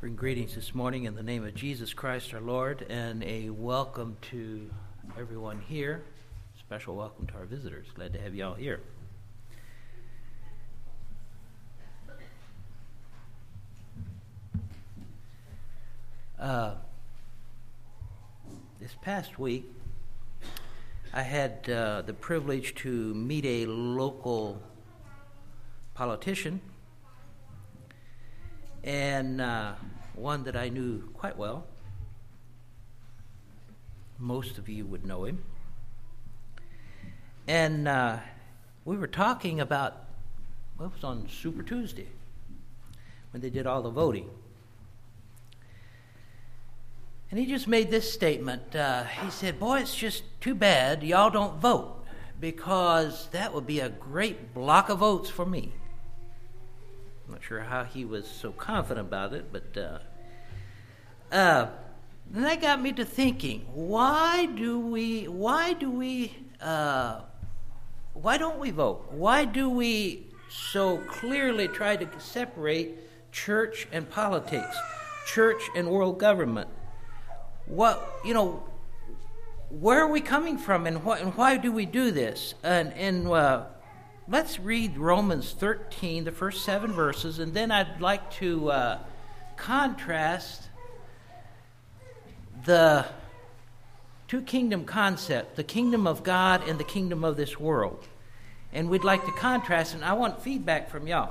Bring greetings this morning in the name of Jesus Christ our Lord, and a welcome to everyone here. Special welcome to our visitors. Glad to have you all here. This past week, I had the privilege to meet a local politician, and one that I knew quite well. Most of you would know him. And we were talking about, well, it was on Super Tuesday, when they did all the voting. And he just made this statement. He said, boy, it's just too bad y'all don't vote, because that would be a great block of votes for me. I'm not sure how he was so confident about it, but then that got me to thinking, why don't we vote? Why do we so clearly try to separate church and politics, church and world government? Where are we coming from, and why do we do this? And let's read Romans 13, the first 7 verses, and then I'd like to contrast the two kingdom concept, the kingdom of God and the kingdom of this world. And we'd like to contrast, and I want feedback from y'all.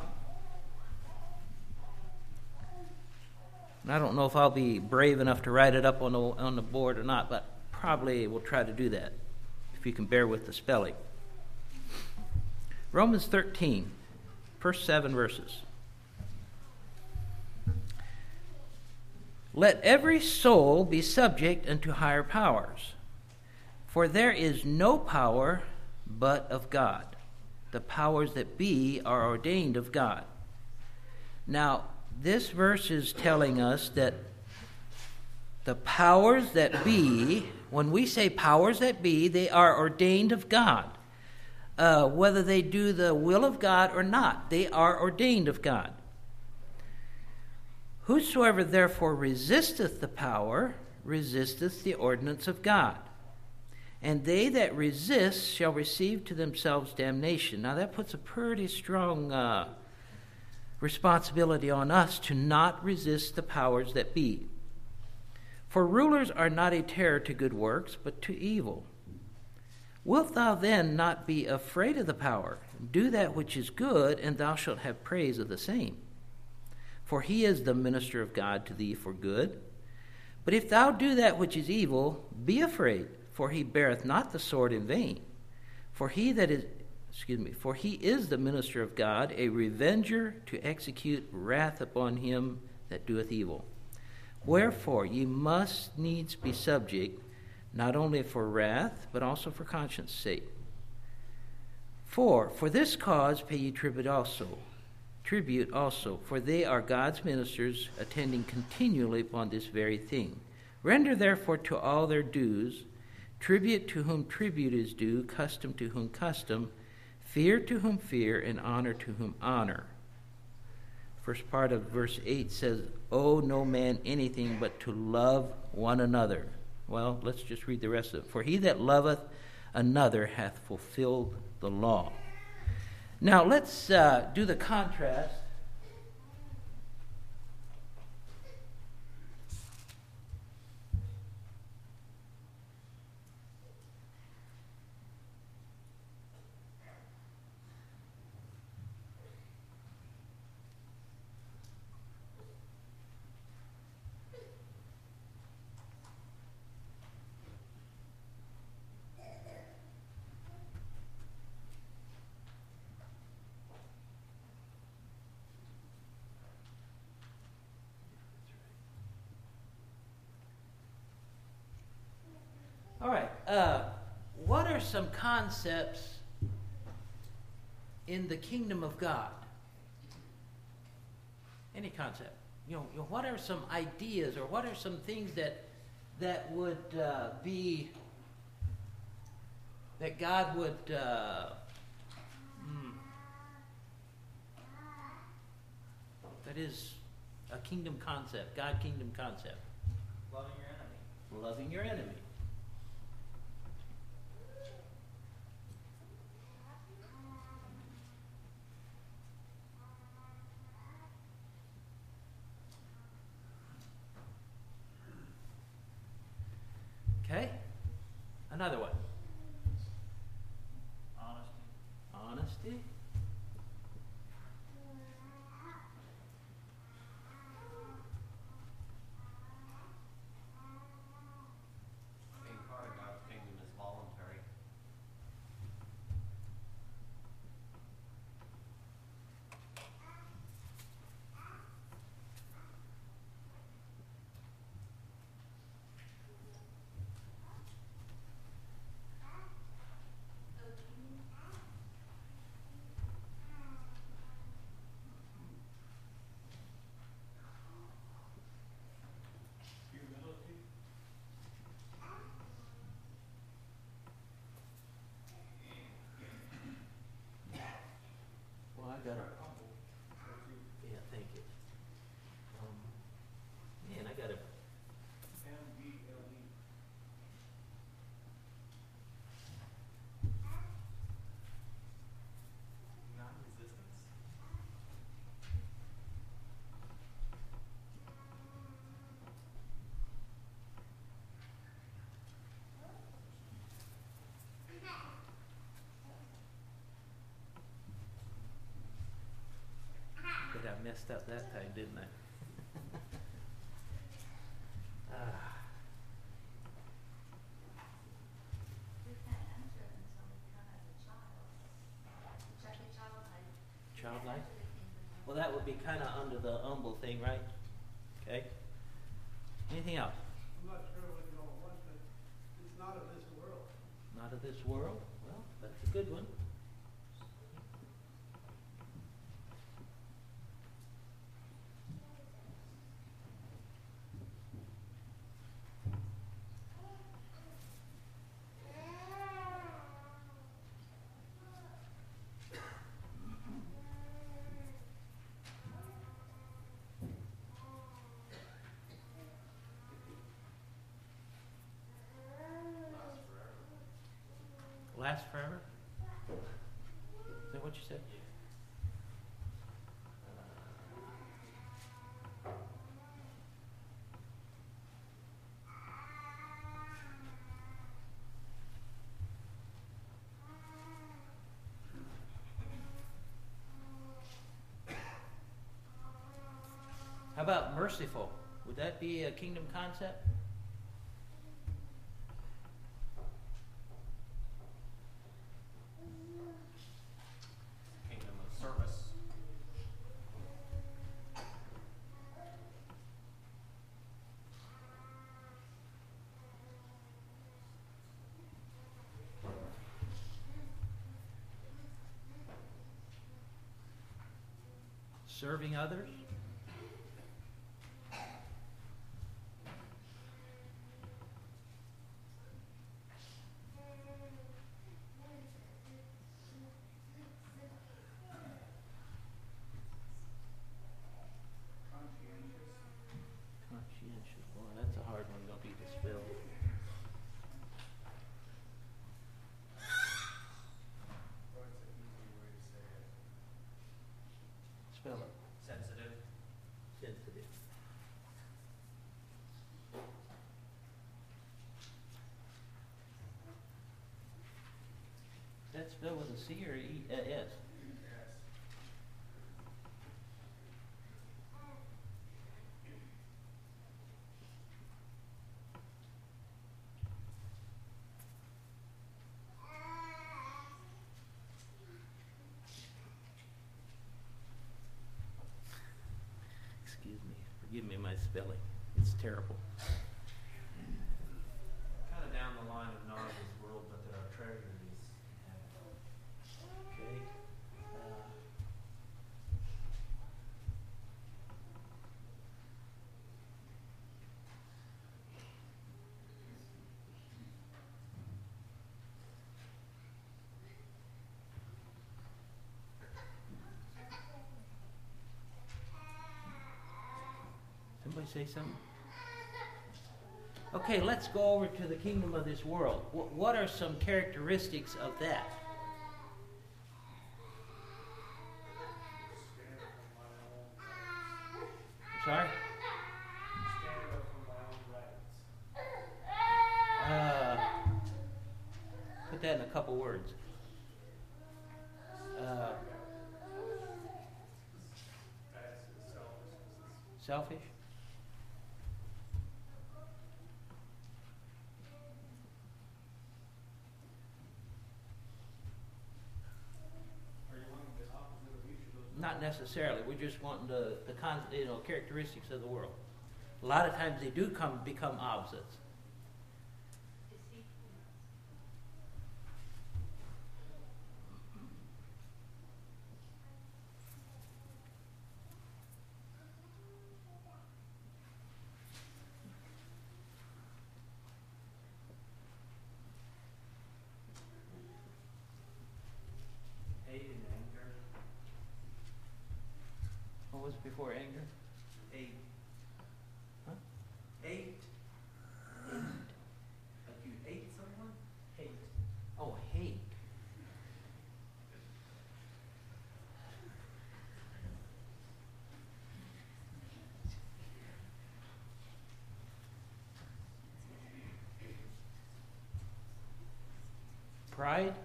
And I don't know if I'll be brave enough to write it up on the board or not, but probably we'll try to do that, if you can bear with the spelling. Romans 13, first 7 verses. Let every soul be subject unto higher powers, for there is no power but of God. The powers that be are ordained of God. Now, this verse is telling us that the powers that be, when we say powers that be, they are ordained of God. Whether they do the will of God or not, they are ordained of God. Whosoever therefore resisteth the power, resisteth the ordinance of God. And they that resist shall receive to themselves damnation. Now that puts a pretty strong responsibility on us to not resist the powers that be. For rulers are not a terror to good works, but to evil. Wilt thou then not be afraid of the power? Do that which is good, and thou shalt have praise of the same. For he is the minister of God to thee for good. But if thou do that which is evil, be afraid, for he beareth not the sword in vain. For he is the minister of God, a revenger to execute wrath upon him that doeth evil. Wherefore ye must needs be subject, not only for wrath, but also for conscience sake. For this cause pay ye tribute also, for they are God's ministers, attending continually upon this very thing. Render therefore to all their dues, tribute to whom tribute is due, custom to whom custom, fear to whom fear, and honor to whom honor. First part of verse 8 says, owe no man anything but to love one another. Well, let's just read the rest of it. For he that loveth another hath fulfilled the law. Now, let's do the contrast. All right, what are some concepts in the kingdom of God? Any concept. What are some ideas, or what are some things that would be, that God would that is a kingdom concept, God kingdom concept. Loving your enemy. Loving your enemy. Okay? Another one. Honesty. Being part of God's kingdom is voluntary. Humility. Well, I got a. Yeah, thank you. Man, I got a. MBLE. Non-resistance. But I messed up that time, didn't I? Ah, We can't enter until we come as a child. Check your childhood. childlike. Enter the kingdom. Well, that would be kind of under the humble thing, right? Okay. Anything else? I'm not sure what you all want, but it's not of this world. Not of this world? Well, that's a good one. Last forever? Is that what you said? How about merciful? Would that be a kingdom concept? Kingdom of service. Serving others? Conscientious. Conscientious. Boy, that's a hard one. Don't be to spell. Or it's an easy way to say it. Spell it. Sensitive. Sensitive. That spelled with a C or S? Yes. Excuse me. Forgive me my spelling. It's terrible. Kind of down the line of not of this world, but there are treasures. Okay. Somebody say something? Okay, let's go over to the kingdom of this world. What are some characteristics of that? Sorry? Stand up for my own rights. Put that in a couple words. Selfish? Are you wanting the opposite of each of those? Not necessarily. We're just wanting the characteristics of the world. A lot of times they do become opposites. Hate and anger. What was before anger? Hate. Huh? Hate. Like you hate someone? Hate. Oh, hate. Pride?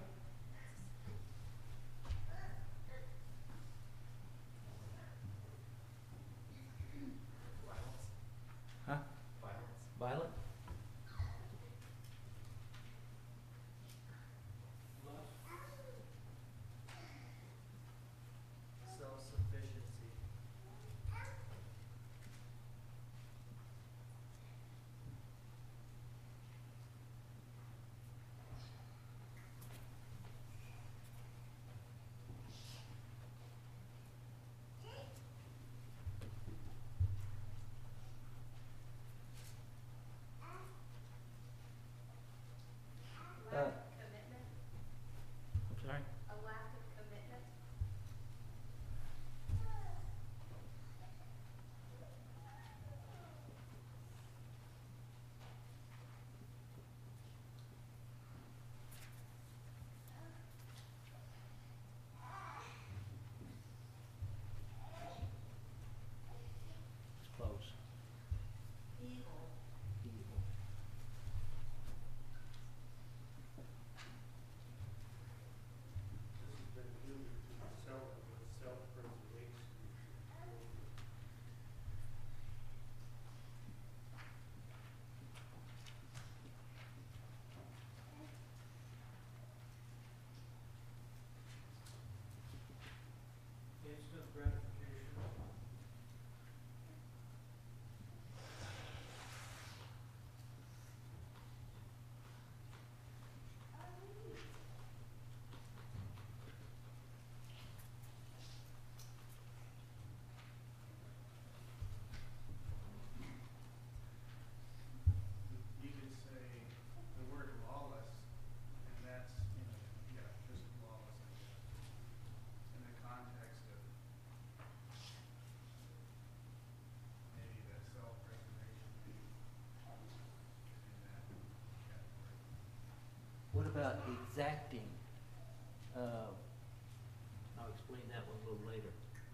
Violence. Huh? Violence. Violent? Self-sufficiency. Commitment, I'm sorry? a lack of commitment. It's close. Evil, Evil. This has been alluded to self-preservation. Instant gratification. You could say the word lawless, and that's, just lawless, I guess, in the context of maybe the self-preservation maybe in that category. What about exacting? I'll explain that one a little later.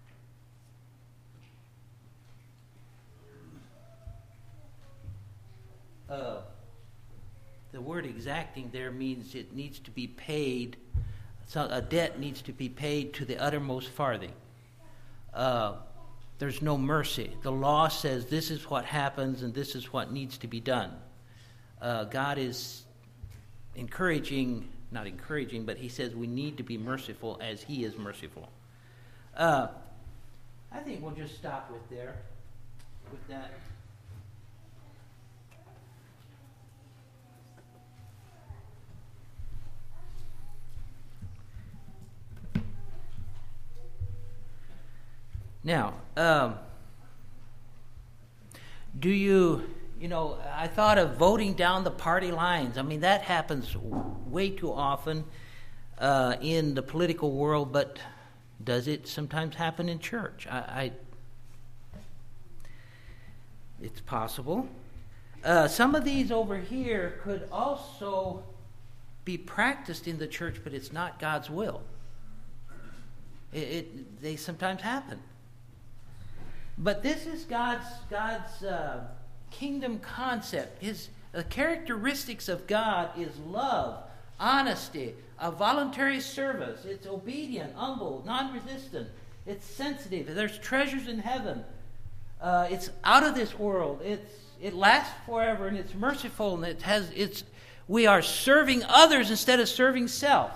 The word exacting there means it needs to be paid. So a debt needs to be paid to the uttermost farthing. There's no mercy. The law says this is what happens and this is what needs to be done. God is not encouraging, but he says we need to be merciful as he is merciful. I think we'll just stop with that. Now, I thought of voting down the party lines. I mean, that happens way too often in the political world, but does it sometimes happen in church? It's possible. Some of these over here could also be practiced in the church, but it's not God's will. They sometimes happen. But this is God's kingdom concept. The characteristics of God is love, honesty, a voluntary service. It's obedient, humble, non-resistant. It's sensitive. There's treasures in heaven. It's out of this world. It lasts forever, and it's merciful, and we are serving others instead of serving self.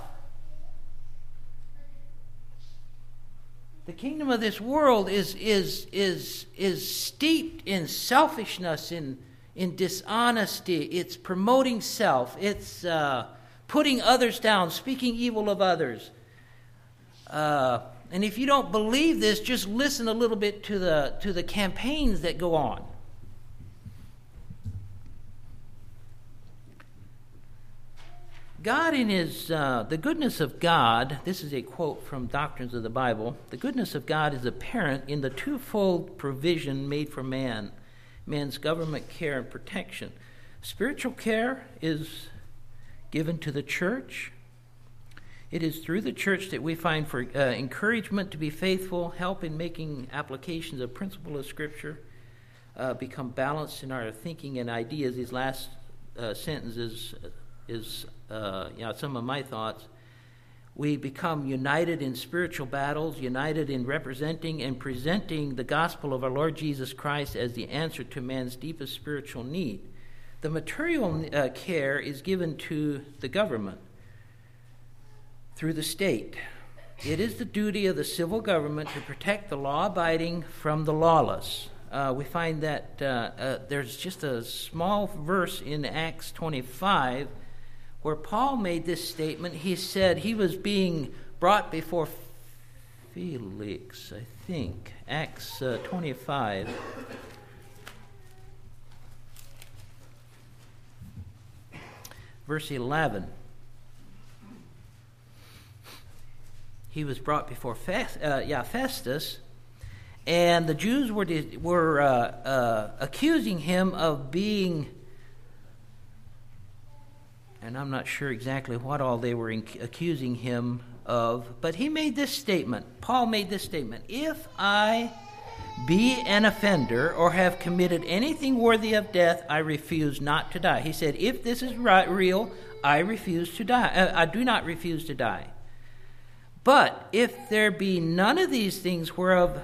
The kingdom of this world is steeped in selfishness, in dishonesty. It's promoting self. It's putting others down, speaking evil of others. And if you don't believe this, just listen a little bit to the campaigns that go on. God in the goodness of God, this is a quote from Doctrines of the Bible, the goodness of God is apparent in the twofold provision made for man's government care and protection. Spiritual care is given to the church. It is through the church that we find for encouragement to be faithful, help in making applications of principle of Scripture, become balanced in our thinking and ideas. These last sentences is some of my thoughts. We become united in spiritual battles, united in representing and presenting the gospel of our Lord Jesus Christ as the answer to man's deepest spiritual need. The material care is given to the government through the state. It is the duty of the civil government to protect the law-abiding from the lawless. We find that there's just a small verse in Acts 25 where Paul made this statement. He said he was being brought before Felix, I think. Acts 25. Verse 11. He was brought before Festus, and the Jews were accusing him of being, and I'm not sure exactly what all they were accusing him of, but he made this statement. Paul made this statement: if I be an offender or have committed anything worthy of death, I refuse not to die. He said, if this is real, I refuse to die. I do not refuse to die. But if there be none of these things whereof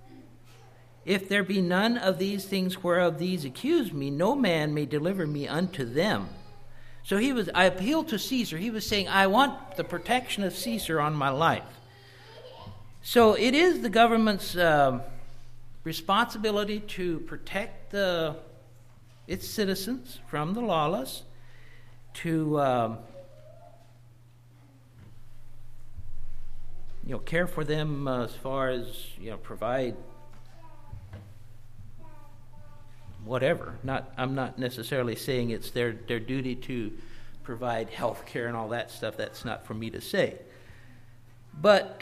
these accuse me, no man may deliver me unto them. So I appealed to Caesar. He was saying, I want the protection of Caesar on my life. So it is the government's responsibility to protect its citizens from the lawless, to care for them as far as provide whatever. I'm not necessarily saying it's their duty to provide health care and all that stuff. That's not for me to say. But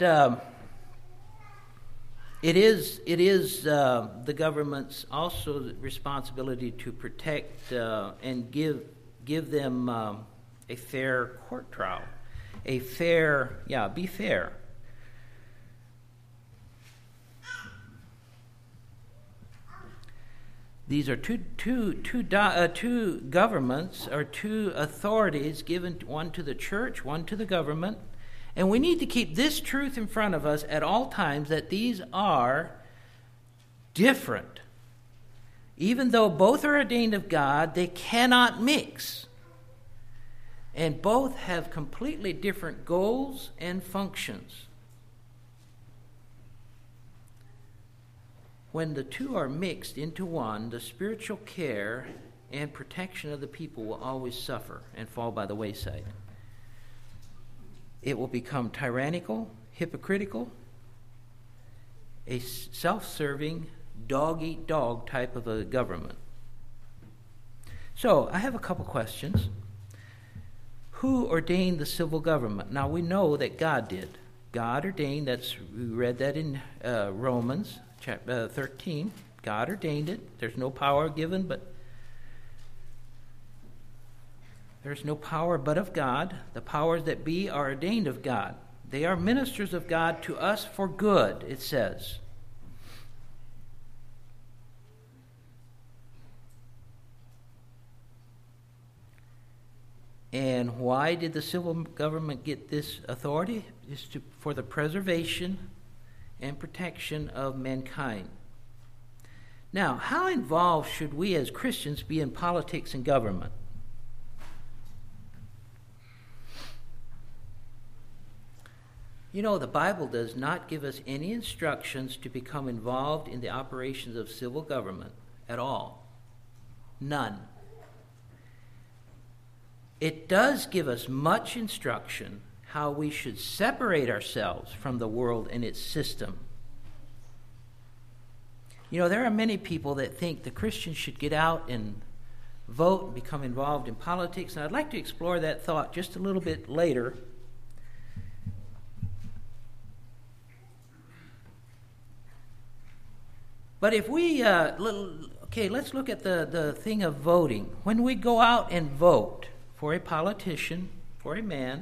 it is the government's also responsibility to protect and give them a fair court trial, be fair. These are two governments or two authorities given, one to the church, one to the government. And we need to keep this truth in front of us at all times, that these are different. Even though both are ordained of God, they cannot mix. And both have completely different goals and functions. When the two are mixed into one, the spiritual care and protection of the people will always suffer and fall by the wayside. It will become tyrannical, hypocritical, a self-serving, dog-eat-dog type of a government. So, I have a couple questions. Who ordained the civil government? Now, we know that God did. God ordained, we read that in Romans chapter 13. God ordained it. There's no power given, but there's no power but of God. The powers that be are ordained of God. They are ministers of God to us for good, it says. And why did the civil government get this authority? It's for the preservation and protection of mankind. Now, how involved should we as Christians be in politics and government? You know, the Bible does not give us any instructions to become involved in the operations of civil government at all. None. It does give us much instruction how we should separate ourselves from the world and its system. You know, there are many people that think the Christians should get out and vote and become involved in politics, and I'd like to explore that thought just a little bit later. But if we, let's look at the thing of voting. When we go out and vote for a politician, for a man,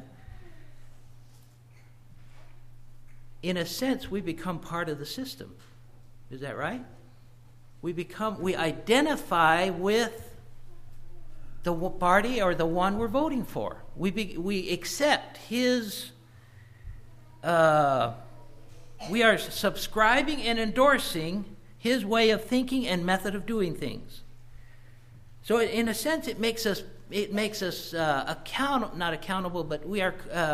in a sense, we become part of the system. Is that right? We identify with the party or the one we're voting for. We accept his. We are subscribing and endorsing his way of thinking and method of doing things. So, in a sense, it makes us not accountable, but we are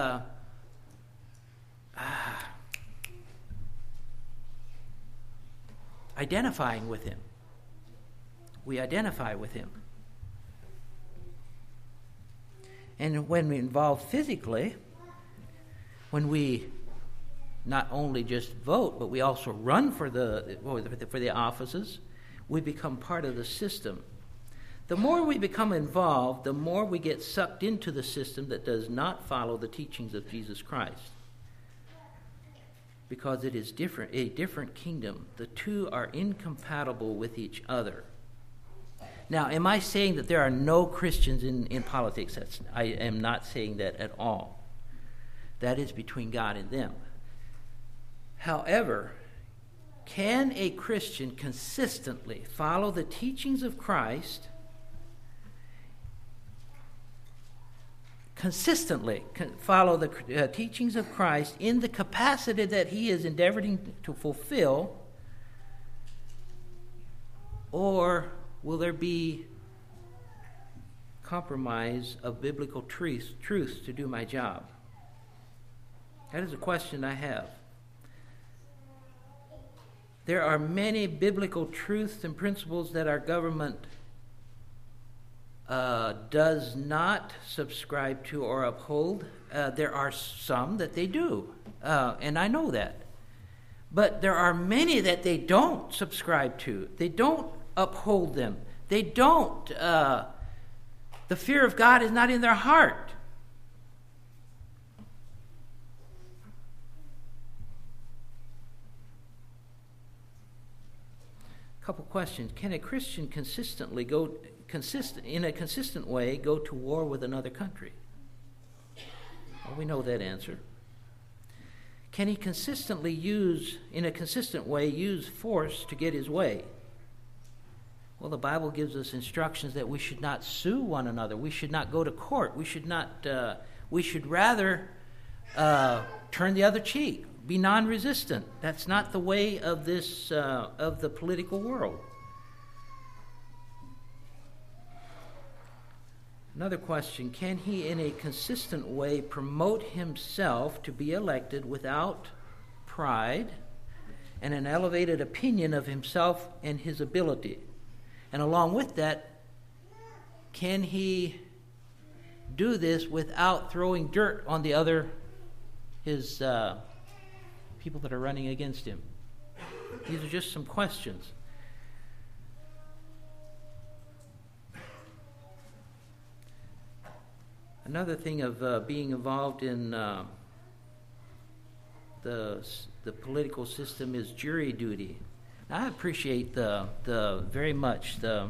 identifying with him. We identify with him. And when we involve physically, when we not only just vote, but we also run for the offices, we become part of the system. The more we become involved, the more we get sucked into the system that does not follow the teachings of Jesus Christ. Because it is a different kingdom. The two are incompatible with each other. Now, am I saying that there are no Christians in politics? I am not saying that at all. That is between God and them. However, can a Christian consistently follow the teachings of Christ, follow the teachings of Christ in the capacity that he is endeavoring to fulfill, or will there be compromise of biblical truths to do my job? That is a question I have. There are many biblical truths and principles that our government does not subscribe to or uphold. There are some that they do, and I know that. But there are many that they don't subscribe to. They don't uphold them. They don't. The fear of God is not in their heart. Couple questions. Can a Christian in a consistent way go to war with another country? Well, we know that answer. Can he consistently in a consistent way, use force to get his way? Well, the Bible gives us instructions that we should not sue one another. We should not go to court. We should not. We should rather turn the other cheek. Be non-resistant. That's not the way of of the political world. Another question, can he in a consistent way promote himself to be elected without pride and an elevated opinion of himself and his ability? And along with that, can he do this without throwing dirt on his people that are running against him? These are just some questions. Another thing of being involved in the political system is jury duty. I appreciate the very much the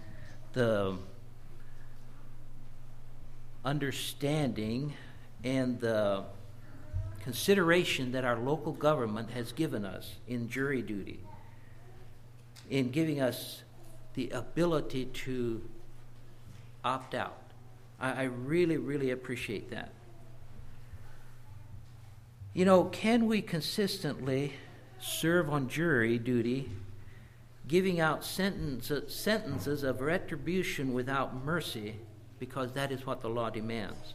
understanding and the consideration that our local government has given us in jury duty, in giving us the ability to opt out. I really, really appreciate that. You know, can we consistently serve on jury duty, giving out sentences of retribution without mercy, because that is what the law demands?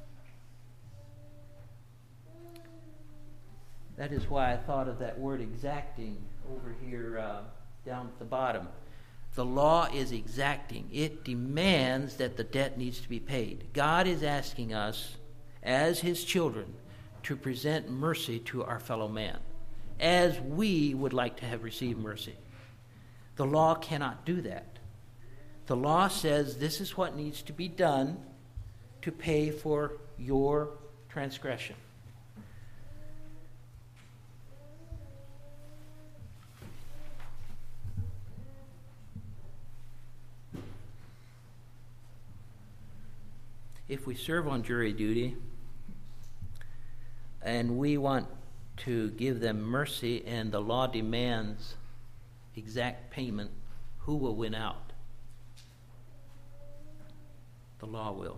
That is why I thought of that word exacting over here down at the bottom. The law is exacting. It demands that the debt needs to be paid. God is asking us, as His children, to present mercy to our fellow man, as we would like to have received mercy. The law cannot do that. The law says this is what needs to be done to pay for your transgression. If we serve on jury duty and we want to give them mercy and the law demands exact payment, who will win out? The law will.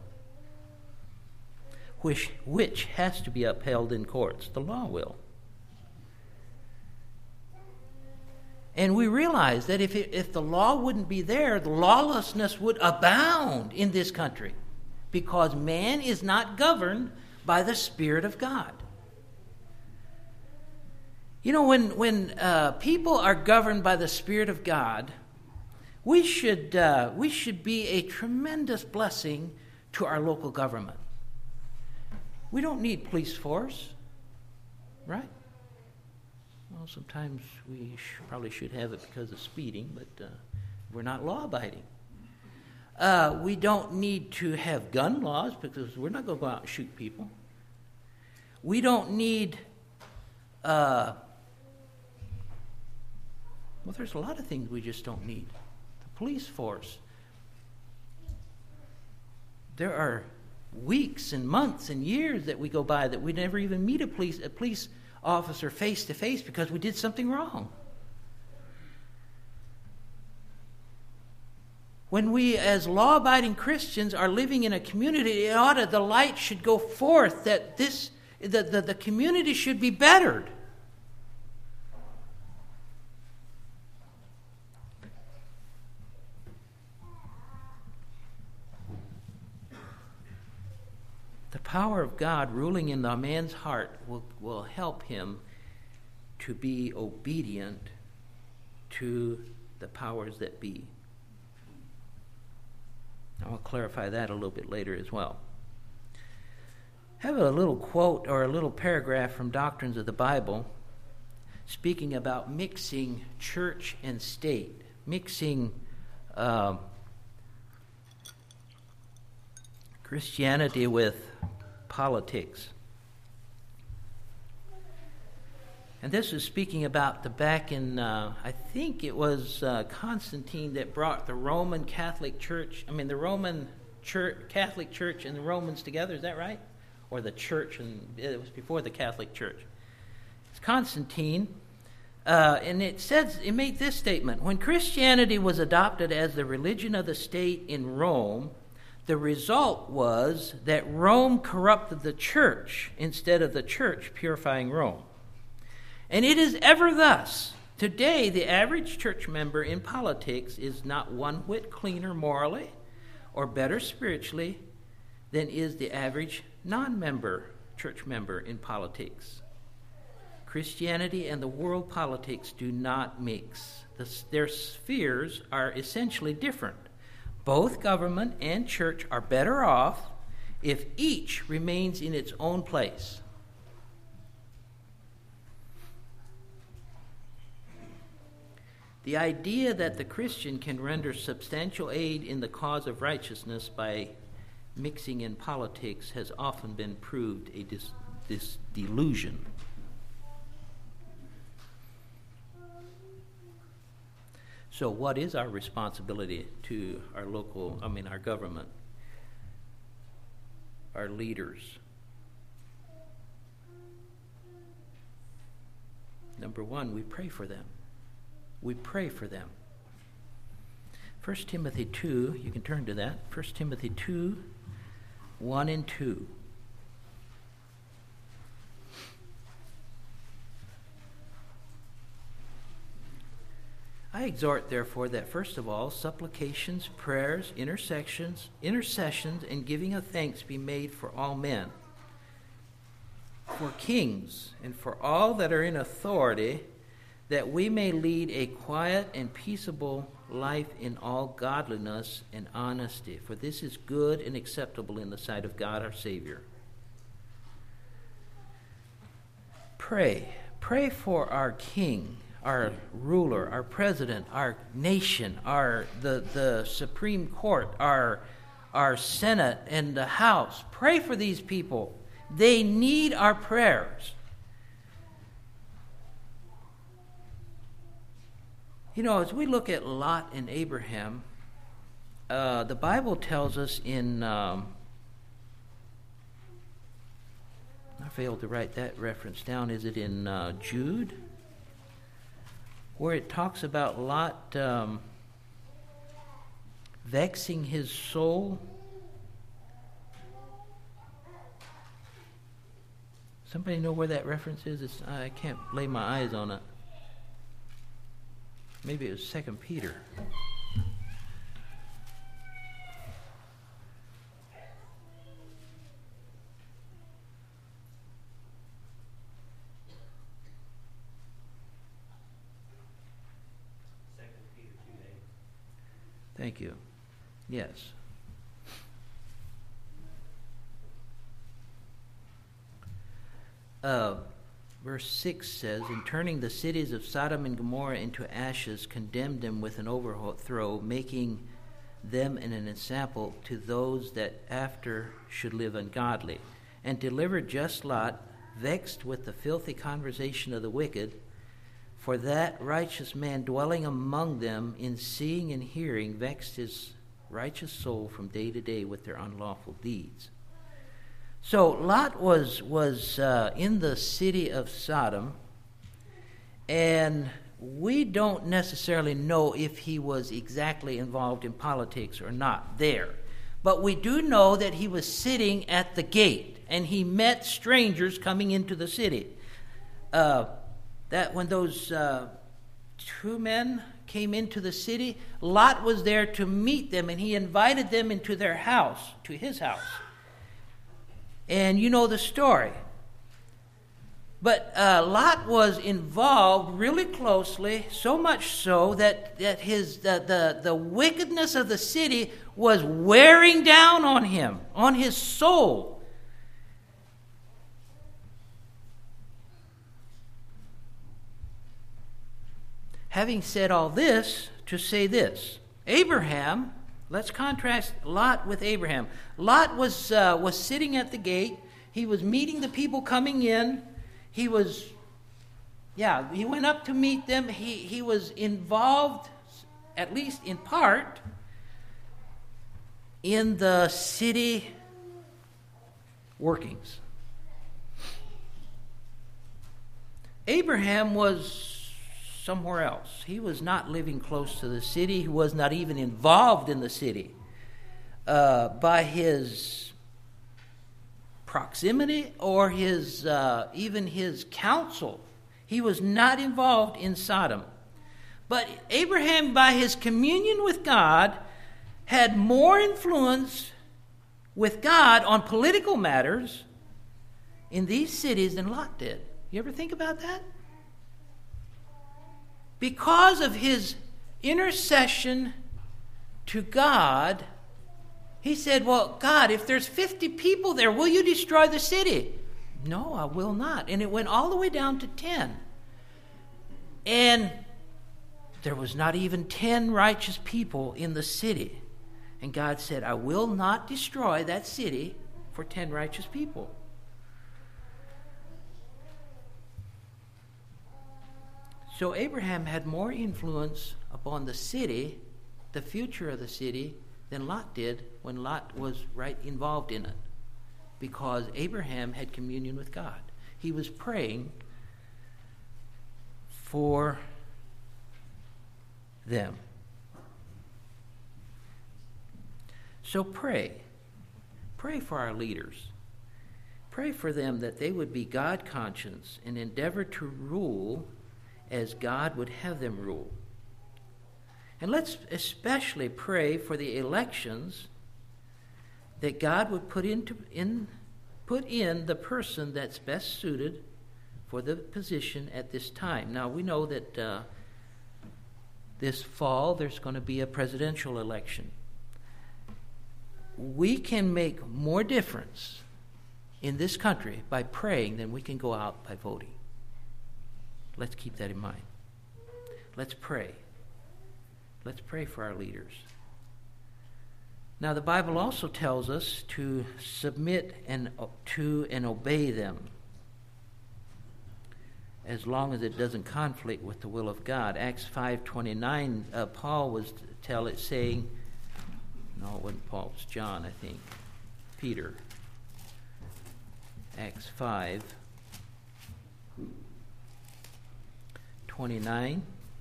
Which has to be upheld in courts? The law will. And we realize that if the law wouldn't be there, the lawlessness would abound in this country, because man is not governed by the Spirit of God. You know, when people are governed by the Spirit of God, we should be a tremendous blessing to our local government. We don't need police force, right? Well, sometimes we probably should have it because of speeding, but we're not law-abiding. We don't need to have gun laws because we're not going to go out and shoot people. We don't need... well, there's a lot of things we just don't need. The police force. There are weeks and months and years that we go by that we never even meet a police officer face to face because we did something wrong. When we, as law-abiding Christians, are living in a community, the light should go forth that the community should be bettered. The power of God ruling in the man's heart will help him to be obedient to the powers that be. I'll clarify that a little bit later as well. I have a little quote or a little paragraph from Doctrines of the Bible speaking about mixing church and state, mixing Christianity with politics. And this is speaking about back in, I think it was Constantine that brought the Roman Catholic Church, the Roman Catholic Church and the Romans together, is that right? Or the church, and it was before the Catholic Church. It's Constantine, and it made this statement: when Christianity was adopted as the religion of the state in Rome, the result was that Rome corrupted the church instead of the church purifying Rome. And it is ever thus. Today, the average church member in politics is not one whit cleaner morally or better spiritually than is the average non-member church member in politics. Christianity and the world politics do not mix. Their spheres are essentially different. Both government and church are better off if each remains in its own place. The idea that the Christian can render substantial aid in the cause of righteousness by mixing in politics has often been proved this delusion. So what is our responsibility to our our government, our leaders? Number one, we pray for them. We pray for them. 1 Timothy 2, you can turn to that. 1 Timothy 2, 1 and 2. I exhort, therefore, that first of all, supplications, prayers, intercessions, and giving of thanks be made for all men, for kings, and for all that are in authority, that we may lead a quiet and peaceable life in all godliness and honesty. For this is good and acceptable in the sight of God our Savior. Pray. Pray for our king, our ruler, our president, our nation, the Supreme Court, our Senate and the House. Pray for these people. They need our prayers. You know, as we look at Lot and Abraham, the Bible tells us in... I failed to write that reference down. Is it in Jude? Where it talks about Lot vexing his soul. Somebody know where that reference is? I can't lay my eyes on it. Maybe it was 2 Peter. Thank you. Yes. Verse 6 says, "In turning the cities of Sodom and Gomorrah into ashes, condemned them with an overthrow, making them an example to those that after should live ungodly, and delivered just Lot, vexed with the filthy conversation of the wicked, for that righteous man dwelling among them in seeing and hearing vexed his righteous soul from day to day with their unlawful deeds." So Lot was in the city of Sodom, and we don't necessarily know if he was exactly involved in politics or not there. But we do know that he was sitting at the gate, and he met strangers coming into the city. That when those two men came into the city, Lot was there to meet them, and he invited them into their house, to his house. And you know the story. But Lot was involved really closely, so much so that the wickedness of the city was wearing down on him, on his soul. Having said all this, to say this, Abraham, let's contrast Lot with Abraham. Lot was sitting at the gate. He was meeting the people coming in. He went up to meet them. He was involved, at least in part, in the city workings. Abraham was somewhere else. He was not living close to the city. He was not even involved in the city. By his proximity or even his counsel, he was not involved in Sodom. But Abraham, by his communion with God, had more influence with God on political matters in these cities than Lot did. You ever think about that? Because of his intercession to God, he said, well, God, if there's 50 people there, will you destroy the city? No, I will not. And it went all the way down to 10. And there was not even 10 righteous people in the city. And God said, I will not destroy that city for 10 righteous people. So Abraham had more influence upon the city, the future of the city, than Lot did when Lot was right involved in it. Because Abraham had communion with God. He was praying for them. So pray. Pray for our leaders. Pray for them that they would be God-conscious and endeavor to rule as God would have them rule. And let's especially pray for the elections, that God would put in the person that's best suited for the position at this time. Now, we know that this fall there's going to be a presidential election. We can make more difference in this country by praying than we can go out by voting. Let's keep that in mind. Let's pray. Let's pray for our leaders. Now, the Bible also tells us to submit to and obey them, as long as it doesn't conflict with the will of God. Acts 5:29, Paul was saying, no, it wasn't Paul, it was John, I think. Peter. Acts 5:29.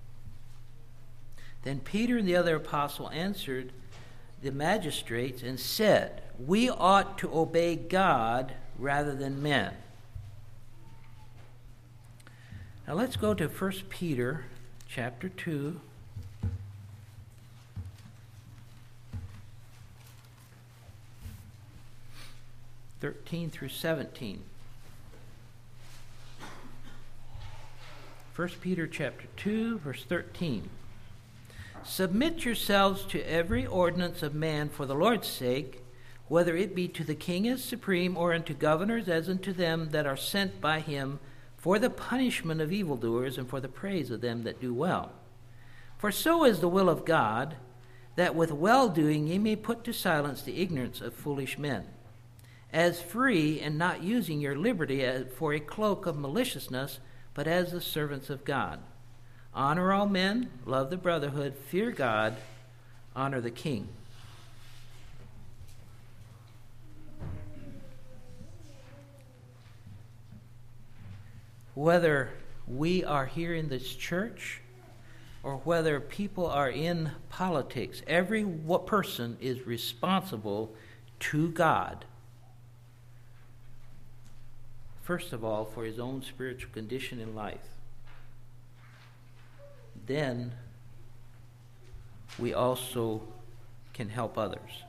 Then Peter and the other apostle answered the magistrates and said, "We ought to obey God rather than men." Now let's go to 1 Peter chapter 2. (13 through 17). 1 Peter chapter 2, verse 13. "Submit yourselves to every ordinance of man for the Lord's sake, whether it be to the king as supreme, or unto governors as unto them that are sent by him, for the punishment of evildoers and for the praise of them that do well. For so is the will of God, that with well-doing ye may put to silence the ignorance of foolish men, as free, and not using your liberty as for a cloak of maliciousness, but as the servants of God. Honor all men, love the brotherhood, fear God, honor the king." Whether we are here in this church or whether people are in politics, every person is responsible to God. First of all, for his own spiritual condition in life. Then we also can help others.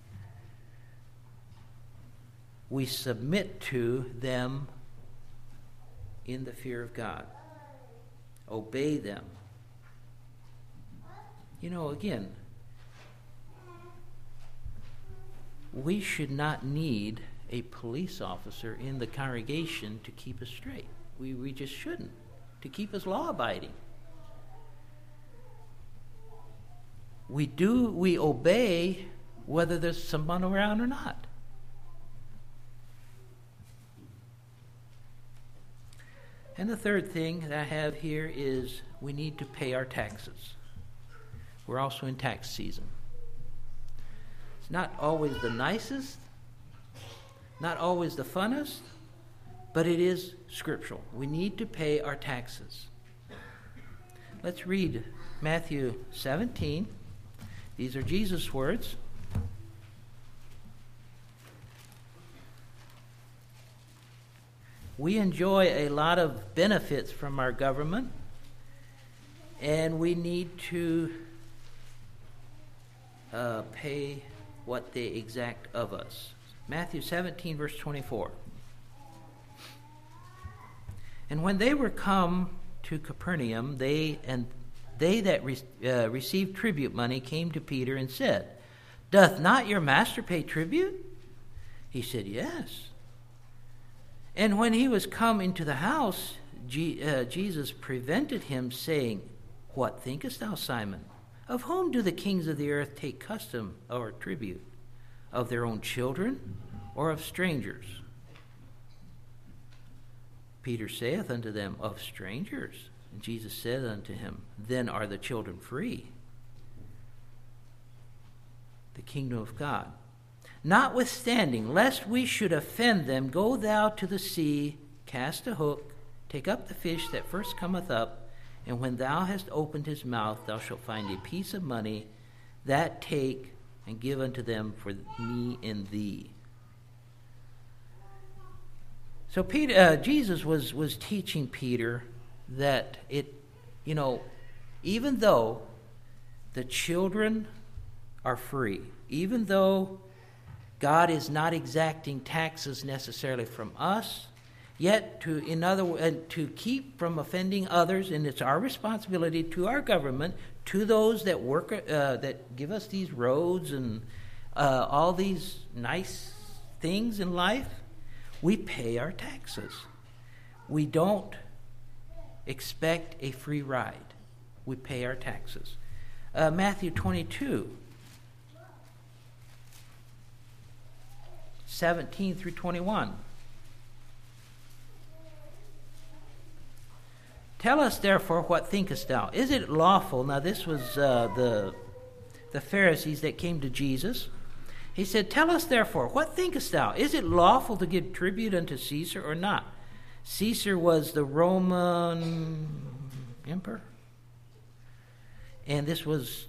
We submit to them in the fear of God. Obey them. Again, we should not need a police officer in the congregation to keep us straight. We just shouldn't, to keep us law-abiding. We obey whether there's someone around or not. And the third thing that I have here is we need to pay our taxes. We're also in tax season. It's not always the nicest, not always the funnest, but it is scriptural. We need to pay our taxes. Let's read Matthew 17. These are Jesus' words. We enjoy a lot of benefits from our government, and we need to pay what they exact of us. Matthew 17, verse 24. "And when they were come to Capernaum, they that received tribute money came to Peter and said, 'Doth not your master pay tribute?' He said, 'Yes.' And when he was come into the house, Jesus prevented him, saying, 'What thinkest thou, Simon? Of whom do the kings of the earth take custom or tribute? Of their own children, or of strangers?' Peter saith unto them, 'Of strangers.' And Jesus said unto him, Then are the children free. The kingdom of God. Notwithstanding, lest we should offend them, go thou to the sea, cast a hook, take up the fish that first cometh up, and when thou hast opened his mouth, thou shalt find a piece of money. That take and give unto them for me and thee. So Jesus was teaching Peter that even though the children are free, even though God is not exacting taxes necessarily from us, yet to keep from offending others, and it's our responsibility to our government, to those that work, that give us these roads and all these nice things in life, we pay our taxes. We don't expect a free ride. We pay our taxes. Matthew 22, 17 through 21. Tell us therefore, what thinkest thou? Is it lawful? Now this was the Pharisees that came to Jesus. He said, Tell us therefore, what thinkest thou? Is it lawful to give tribute unto Caesar or not? Caesar was the Roman emperor. And this was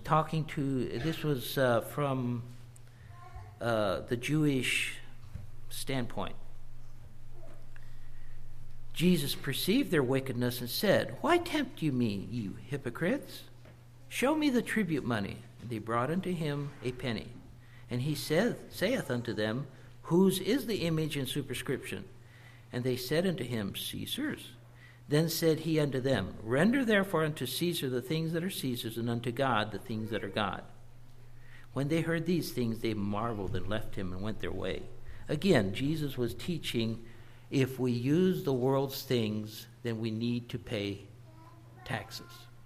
from the Jewish standpoint. Jesus perceived their wickedness and said, Why tempt you me, you hypocrites? Show me the tribute money. And they brought unto him a penny. And he saith unto them, Whose is the image and superscription? And they said unto him, Caesar's. Then said he unto them, Render therefore unto Caesar the things that are Caesar's, and unto God the things that are God. When they heard these things, they marveled and left him and went their way. Again, Jesus was teaching, if we use the world's things, then we need to pay taxes.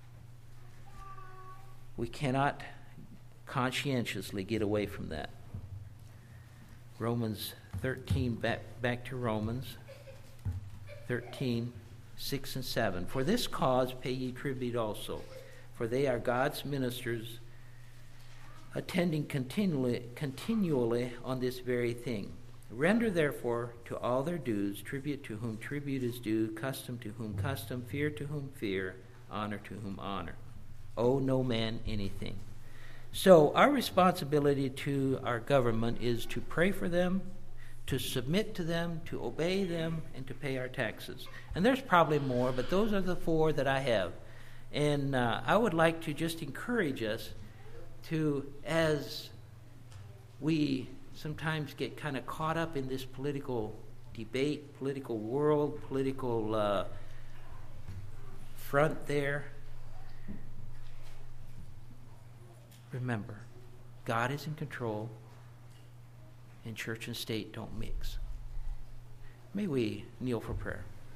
We cannot conscientiously get away from that. Romans 13, back to Romans 13, 6 and 7. For this cause pay ye tribute also, for they are God's ministers, attending continually on this very thing. Render therefore to all their dues, tribute to whom tribute is due, custom to whom custom, fear to whom fear, honor to whom honor. Owe no man anything. So our responsibility to our government is to pray for them, to submit to them, to obey them, and to pay our taxes. And there's probably more, but those are the four that I have. And I would like to just encourage us to, as we sometimes get kind of caught up in this political debate, political world, political front there, remember, God is in control, and church and state don't mix. May we kneel for prayer.